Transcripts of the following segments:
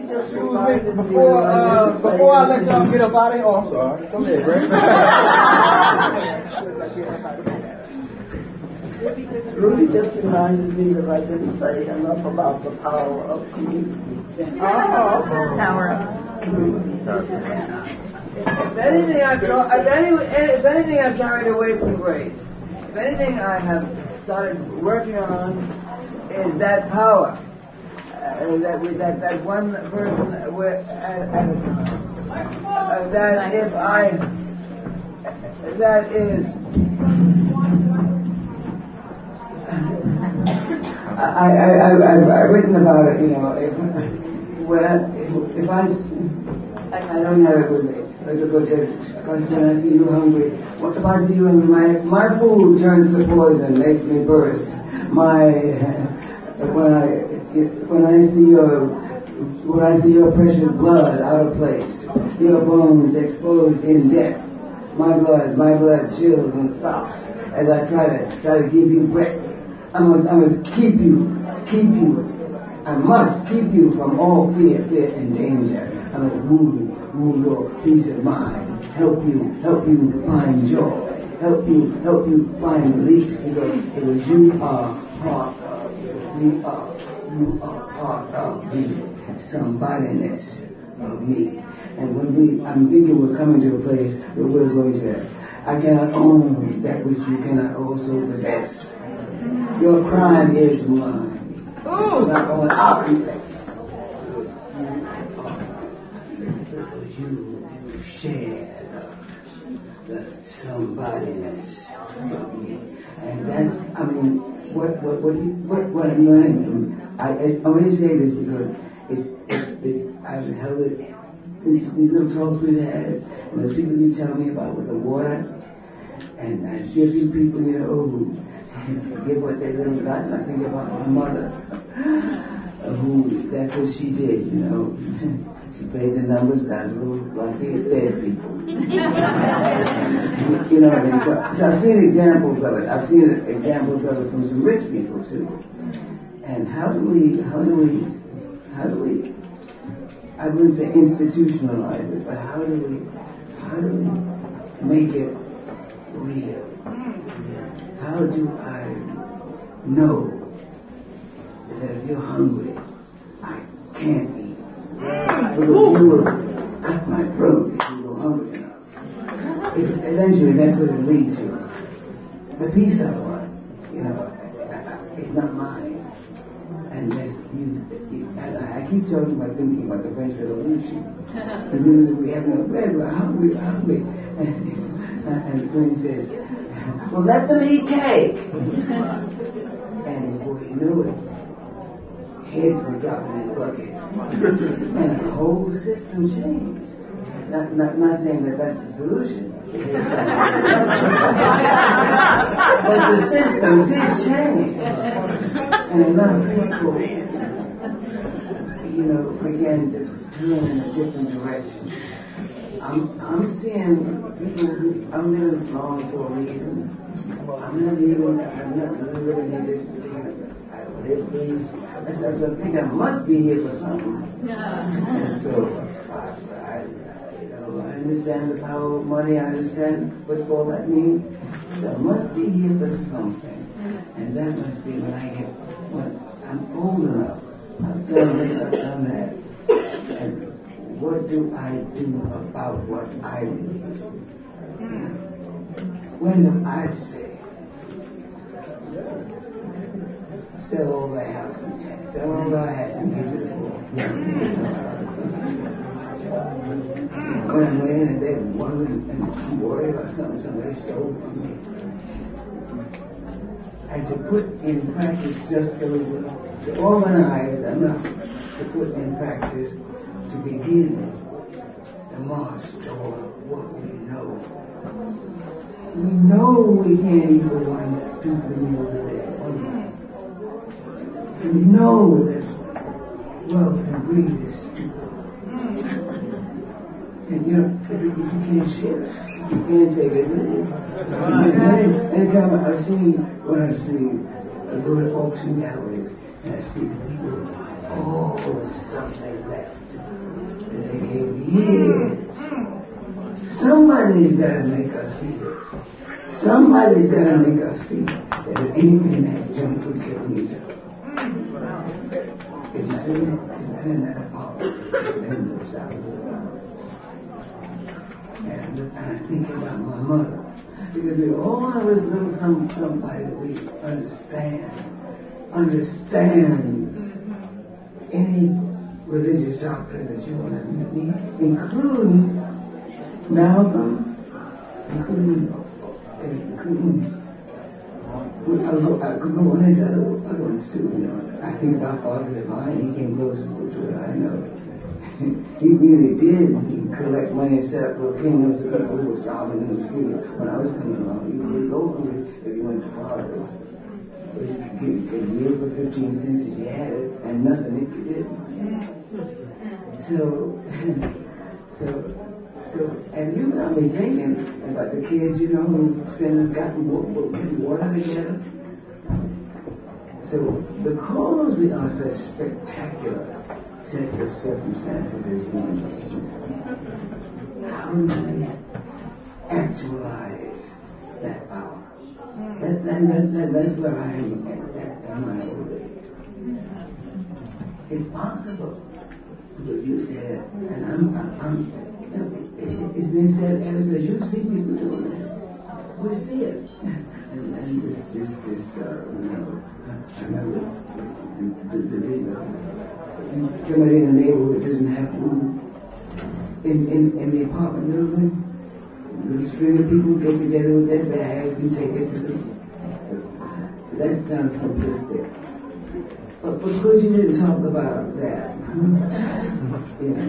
Before I let y'all get up out of here, I'm sorry. Go ahead, Ray. Rudy just reminded me that I didn't say enough about the power of community. Power of community. If anything I've carried away from Grace, if anything I have started working on is that power. That one person at a time. I've written about it, you know, if I don't have it with me, when I see you hungry, if I see you hungry, my food turns to poison, makes me burst. When I see your precious blood out of place, your bones exposed in death, my blood chills and stops as I try to give you breath. I must keep you. I must keep you from all fear and danger. I must rule your peace of mind. Help you find joy. Help you find release because you are part of me, somebodyness of me. And I'm thinking we're coming to a place where we're going to, I cannot own that which you cannot also possess. Your crime is mine. Not only our complex. Because you share the somebodyness of me. And that's, what I'm learning from, I only say this because I've held it, these little talks we've had, and those people you tell me about with the water, and I see a few people, you know, who forget what they really got, and I think about my mother, who, that's what she did, you know. She played the numbers, got a little lucky, and fed people. You know what I mean? So I've seen examples of it. I've seen examples of it from some rich people too. And how do we, I wouldn't say institutionalize it, but how do we make it real? How do I know that if you're hungry, I can't eat? Because you will cut my throat if you go hungry enough. Eventually, that's what it leads to. The peace I want, you know, it's not mine. And and I keep talking about thinking about the French Revolution. The music we have no bread, we're hungry. And the queen says, well, let them eat cake. And before you knew it, heads were dropping in buckets. And the whole system changed. Not saying that that's the solution. But the system did change. And enough people, you know, began to turn in a different direction. I'm seeing people who, I'm living long for a reason. I'm not really need to believe. I think I must be here for something. And so, I understand the power of money. I understand what all that means. So I must be here for something. And that must be when I'm old enough. I've done this, I've done that. And what do I do about what I believe? When do I say, sell all the house and sell all the house and give it to the poor? When I'm laying in bed wondering and I'm worried about something somebody stole from me. And to put in practice just so to organize enough to put in practice to begin the march toward what we know. We know we can't eat for 1, 2, 3 meals a day. We know that wealth and greed is stupid. And you know, if you can't share it, you can't take it with you. Anytime when I go to auction galleries and I see the people, all the stuff they left to years. Somebody's got to make us see this. Somebody's got to make us see that if anything, that junk will kill each other. It's not in that apartment. It's in those thousands of dollars. And I think about my mother. Because we always know somebody that we understands any religious doctrine that you want to meet, including Malcolm, including I could go on into other ones too, you know. I think about Father Divine, he came closest to it, I know. He really did collect money and set up little kingdoms of people who were starving in the street. When I was coming along, you could go hungry if you went to Father's. But you could live for 15 cents if you had it, and nothing if you didn't. So, and you got me thinking about the kids, you know, who sinners got water together. So, because we are such spectacular sets of circumstances as human beings, how do we actualize that power? That's where I am at my old age. It's possible, but you said, and it's been said because you see people doing this. We see it. And I remember somebody in the neighborhood doesn't have food in the apartment building. The string of people get together with their bags and take it to them. That sounds simplistic. But because you didn't talk about that, you know,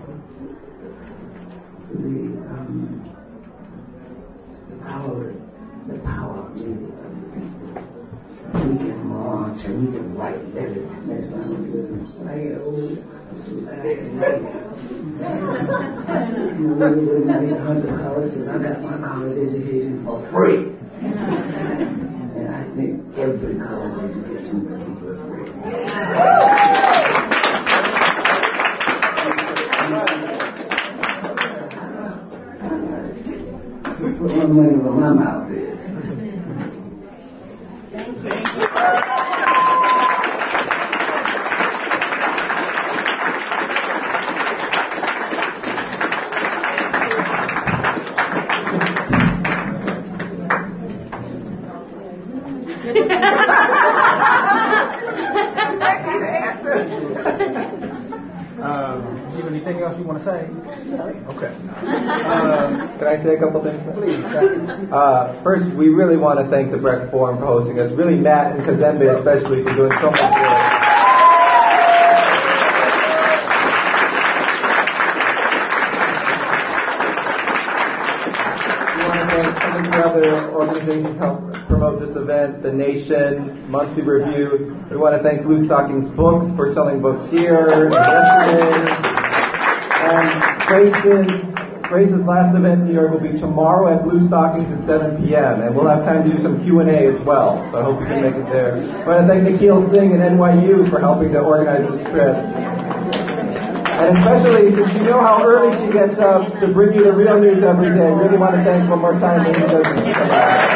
the power of people. We can march and we can write letters. That's what I'm doing. When I get older, I'm so glad I can write. You know, we would have made $100 because I got my college education for free. And I think every college education will be for free. Put my money where my mouth is. Anything else you want to say? Okay. Can I say a couple things? Please. First, we really want to thank the Breck Forum for hosting us. Really, Matt and Kazembe especially for doing so much work. We want to thank some of the other organizations help promote this event, The Nation, Monthly Review. We want to thank Blue Stockings Books for selling books here and yesterday. Grace's last event here will be tomorrow at Blue Stockings at 7 p.m. and we'll have time to do some Q&A as well. So I hope you can make it there. I want to thank Nikhil Singh and NYU for helping to organize this trip. And especially since you know how early she gets up to bring you the real news every day, I really want to thank one more time Amy Dozen for coming out.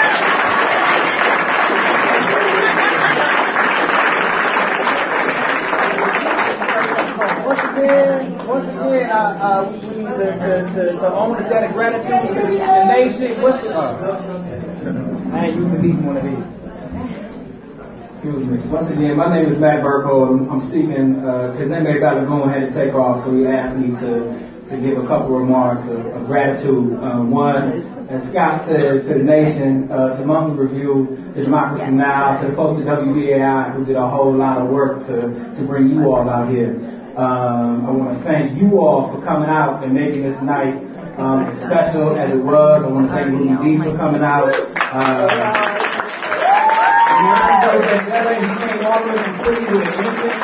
Once again, we need to own the debt of gratitude to the nation. I ain't used to need one of these. Excuse me. Once again, my name is Matt Burko. I'm speaking because they may about to go ahead and take off, so he asked me to give a couple remarks of gratitude. One, as Scott said, to the nation, to Monthly Review, to Democracy Now!, to the folks at WBAI who did a whole lot of work to bring you all out here. I want to thank you all for coming out and making this night as special as it was. I want to thank Ruby D for coming out. He came all the way from Philly with an infant.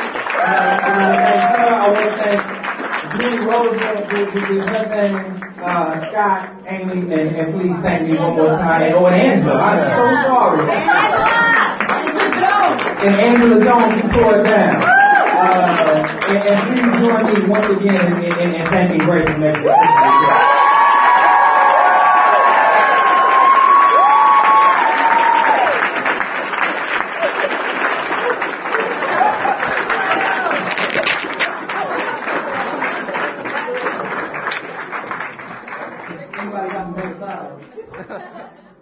I want to thank Julie Roosevelt who did her thing, Scott, Amy, and please thank me one more time. And Angela, I'm so sorry. And Angela Jones, who tore it down. And please join me once again in thanking Grace and making this great. Anybody got some paper towels?